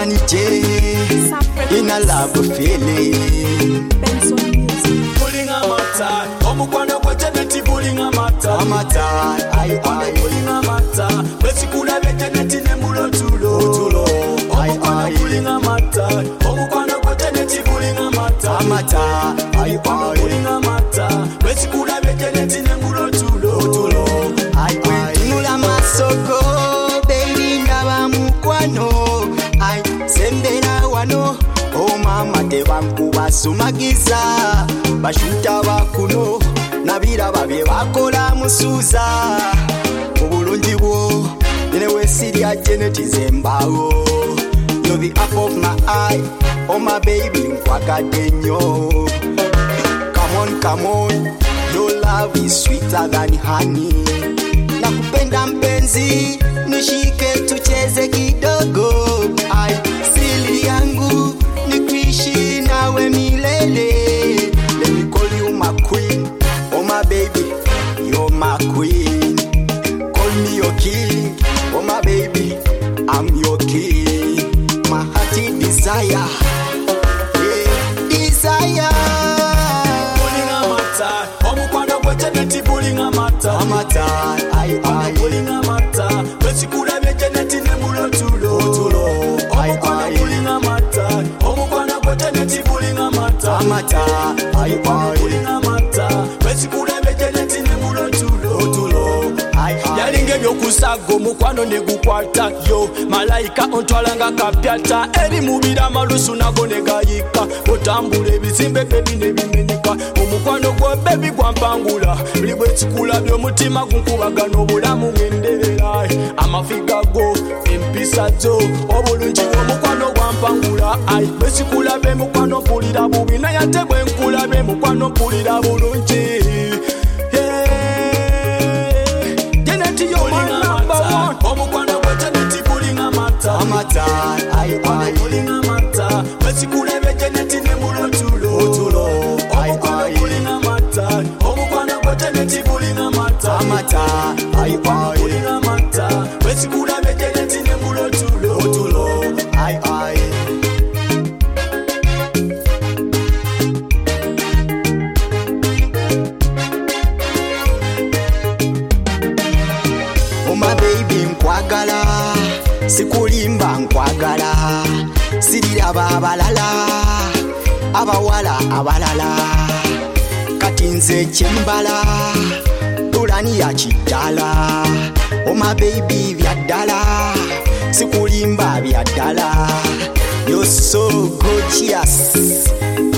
humanity in a love feeling. Pulling a matter, Omukwana Wajaneti pulling a matter. I pulling a matter. Vesikula Vejaneti Nemulo Tulo. Pulling a matter, Omukwana Wajaneti pulling a matter. I pulling a matter. Vesikula Vejaneti Nemulo Tulo. Nula masoko, baby ndaba mukwano. I sembera wano. Oh mama te wangu basumagiza. Bashuta bakuno. Nabira babye bakola musuza. Obulungi bwo. Newe siria Janet Zembawo. You're the apple of my eye. Oh my baby nkwagade nnyo. Come on. Your love is sweeter than honey. Nakupenda mpenzi, nishike tucheze kidogo. Ai, siri yangu nikuishi nawe milele. Let me call you my queen, oh my baby, you're my queen. Call me your king, oh my baby, I'm your king. My hearty desire, desire. Pulling a matter, Omukwana Wajaneti pulling a matter. Pulling a matter. Vesikula Vejaneti Nemulo Tulo. Omukwana pulling a matter. Omukwana Wajaneti pulling a matter. Pulling a matter. Vesikula Vejaneti Nemulo Tulo. Yalinge byokusago mukwano ne gukwata yo malaika ontwalanga kapyata eri mubira malusu nago ne gayika otambula ebizimbe bebi ne bimenyika omukwano gwa bebi gwampangula buli bwe kikula by'omutima gunkubagana obulamu bwenderera amafiga go empisa zo obulungi bw'omukwano gwampangula ai bwe kikula be mukwano mpulira bubi naye ate bwe nkula be mukwano mpulira bulungi. Omukwana Wajaneti pulling a matter. Pulling a matter. Vesikula Vejaneti Nemulo Tulo. Omukwana pulling a matter. Omukwana Wajaneti pulling a matter. Pulling a matter. Vesikula Vejaneti Nemulo Tulo. Nkwagala, sikulimba nkwagala, siriraba abalala, abawala abalala, kati nze kyembala, tulani ya kidala, oh my baby byaddala, sikulimba byaddala, you're so gorgeous,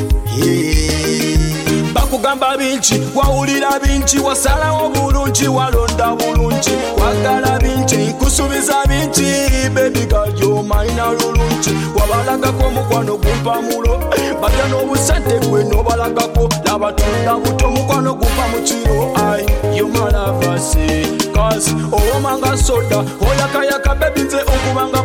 bakugamba bingi wawulira bingi wasalawo bulungi walonda bulungi wagala bingi nkusubiza bingi baby girl you're mine lulungi wabalagako omukwano gumpamulo badya n'obusente gwe n'obalagako labatunda buto omukwano gumpa mu kiro ai you're my lover see cause owomanga soda oyakayaka baby nze okubanga